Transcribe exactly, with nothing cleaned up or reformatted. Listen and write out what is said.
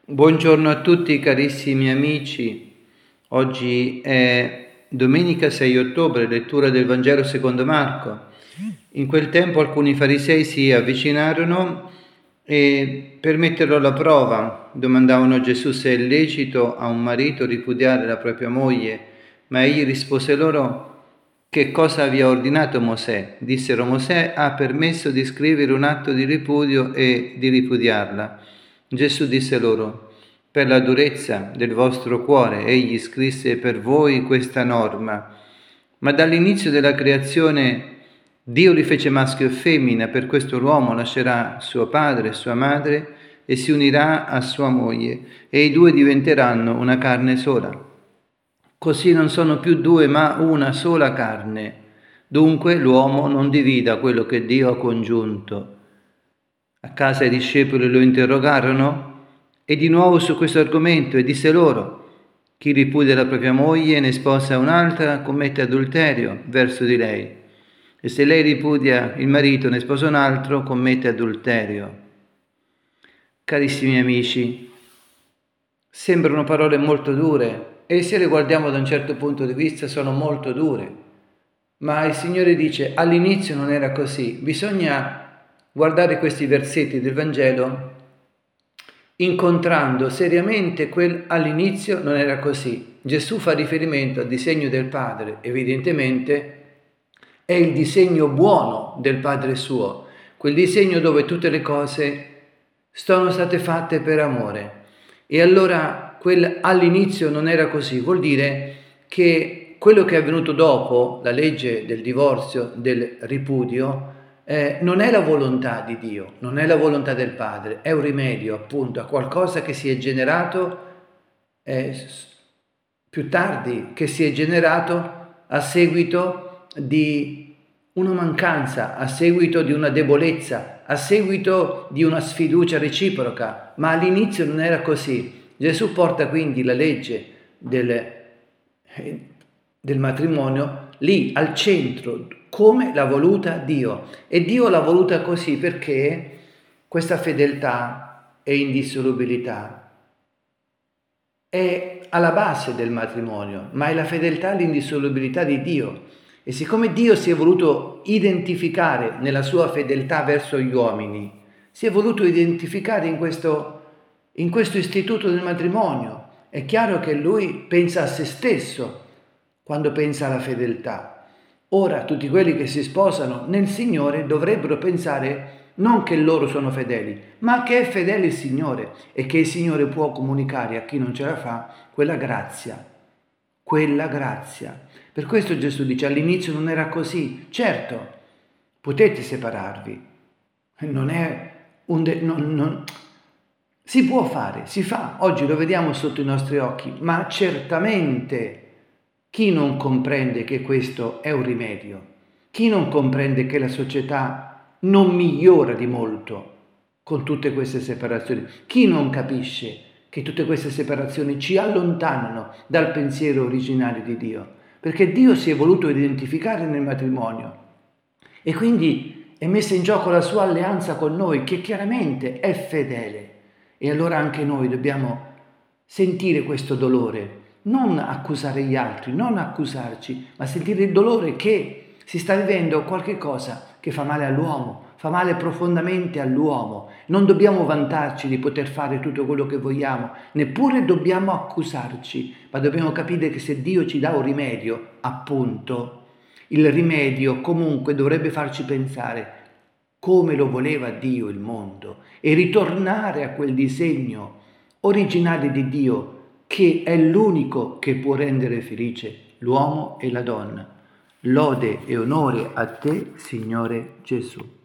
Buongiorno a tutti carissimi amici, oggi è domenica sei ottobre, lettura del Vangelo secondo Marco. In quel tempo alcuni farisei si avvicinarono e per metterlo alla prova domandavano a Gesù se è lecito a un marito ripudiare la propria moglie, ma egli rispose loro: che cosa vi ha ordinato Mosè? Dissero: Mosè ha permesso di scrivere un atto di ripudio e di ripudiarla. Gesù disse loro: per la durezza del vostro cuore egli scrisse per voi questa norma, ma dall'inizio della creazione Dio li fece maschio e femmina, per questo l'uomo lascerà suo padre e sua madre e si unirà a sua moglie, e i due diventeranno una carne sola. Così non sono più due, ma una sola carne. Dunque l'uomo non divida quello che Dio ha congiunto. A casa i discepoli lo interrogarono e di nuovo su questo argomento e disse loro: chi ripudia la propria moglie e ne sposa un'altra commette adulterio verso di lei, e se lei ripudia il marito e ne sposa un altro commette adulterio. Carissimi amici, sembrano parole molto dure e se le guardiamo da un certo punto di vista sono molto dure, ma il Signore dice: all'inizio non era così. Bisogna guardare questi versetti del Vangelo incontrando seriamente quel all'inizio non era così. Gesù fa riferimento al disegno del Padre, evidentemente è il disegno buono del Padre suo, quel disegno dove tutte le cose sono state fatte per amore. E allora quel all'inizio non era così, vuol dire che quello che è avvenuto dopo, la legge del divorzio, del ripudio, eh, non è la volontà di Dio, non è la volontà del Padre, è un rimedio appunto a qualcosa che si è generato eh, più tardi, che si è generato a seguito di una mancanza, a seguito di una debolezza, a seguito di una sfiducia reciproca, ma all'inizio non era così. Gesù porta quindi la legge del, del matrimonio lì al centro, come l'ha voluta Dio. E Dio l'ha voluta così perché questa fedeltà e indissolubilità è alla base del matrimonio, ma è la fedeltà e l'indissolubilità di Dio. E siccome Dio si è voluto identificare nella sua fedeltà verso gli uomini, si è voluto identificare in questo, in questo istituto del matrimonio, è chiaro che Lui pensa a se stesso quando pensa alla fedeltà. Ora tutti quelli che si sposano nel Signore dovrebbero pensare non che loro sono fedeli, ma che è fedele il Signore e che il Signore può comunicare a chi non ce la fa quella grazia, quella grazia. Per questo Gesù dice: all'inizio non era così. Certo, potete separarvi, non è un de- non, non, si può fare, si fa, oggi lo vediamo sotto i nostri occhi, ma certamente chi non comprende che questo è un rimedio, chi non comprende che la società non migliora di molto con tutte queste separazioni, chi non capisce che tutte queste separazioni ci allontanano dal pensiero originario di Dio, perché Dio si è voluto identificare nel matrimonio e quindi è messa in gioco la sua alleanza con noi, che chiaramente è fedele. E allora anche noi dobbiamo sentire questo dolore, non accusare gli altri, non accusarci, ma sentire il dolore che si sta vivendo qualche cosa che fa male all'uomo, fa male profondamente all'uomo. Non dobbiamo vantarci di poter fare tutto quello che vogliamo, neppure dobbiamo accusarci, ma dobbiamo capire che se Dio ci dà un rimedio, appunto, il rimedio comunque dovrebbe farci pensare come lo voleva Dio il mondo e ritornare a quel disegno originale di Dio che è l'unico che può rendere felice l'uomo e la donna. Lode e onore a te, Signore Gesù.